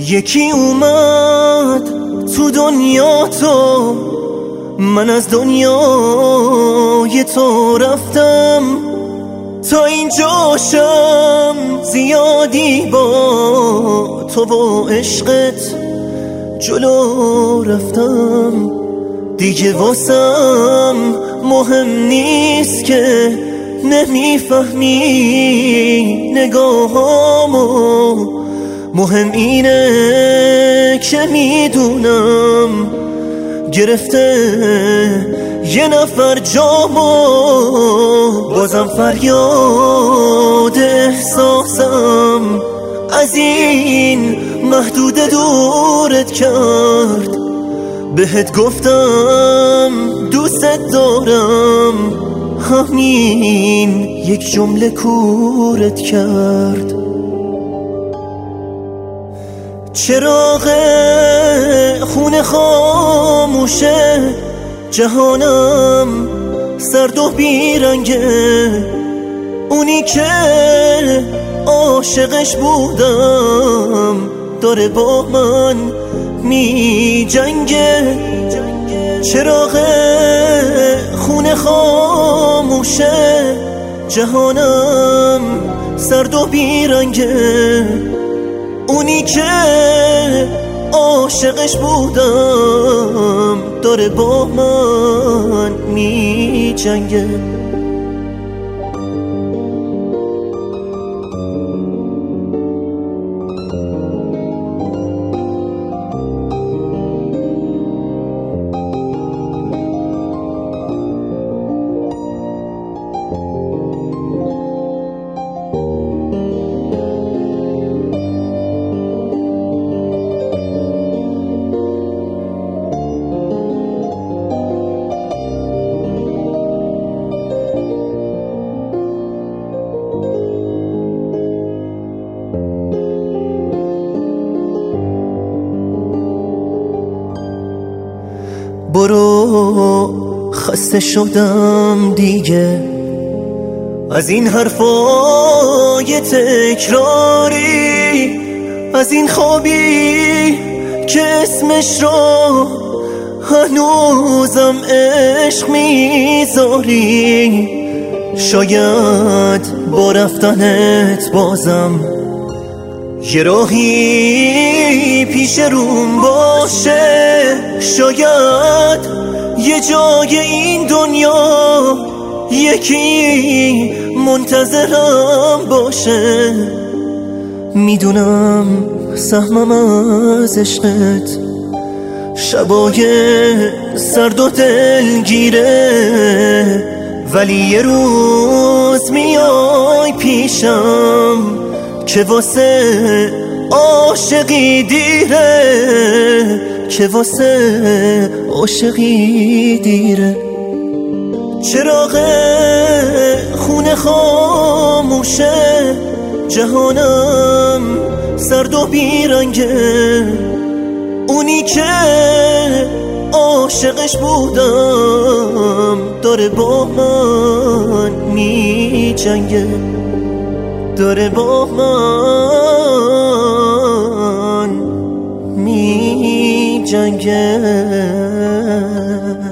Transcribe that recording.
یکی اومد تو دنیا تو، من از دنیای تو رفتم. تا اینجاشم زیادی با تو و عشقت جلو رفتم. دیگه واسم مهم نیست که نمیفهمی نگاهامو، مهم اینه که میدونم گرفته یه نفر جامو. بازم فریاد احساسم از این محدود دورت کرد. بهت گفتم دوست دارم، همین یک جمله کورت کرد. چراغ خونه خاموشه، جهانم سرد و بیرنگه. اونی که عاشقش بودم داره با من می جنگه. چراغ خونه خاموشه، جهانم سرد و بیرنگه. اونی که عاشقش بودم داره با من می جنگه. برو، خسته شدم دیگه از این حرفای تکراری، از این خوابی که اسمش رو هنوزم عشق میذاری. شاید با رفتنت بازم یه راهی پیش روم باشه، شاید یه جای این دنیا یکی منتظرم باشه. میدونم سهمم از عشقت شبای سرد و دلگیره، ولی یه روز میای پیشم که واسه عاشقی دیره، که واسه عاشقی دیره. چراغ خونه خاموشه، جهانم سرد و بیرنگه. اونی که عاشقش بودم داره با من می جنگه، داره با من می جنگه.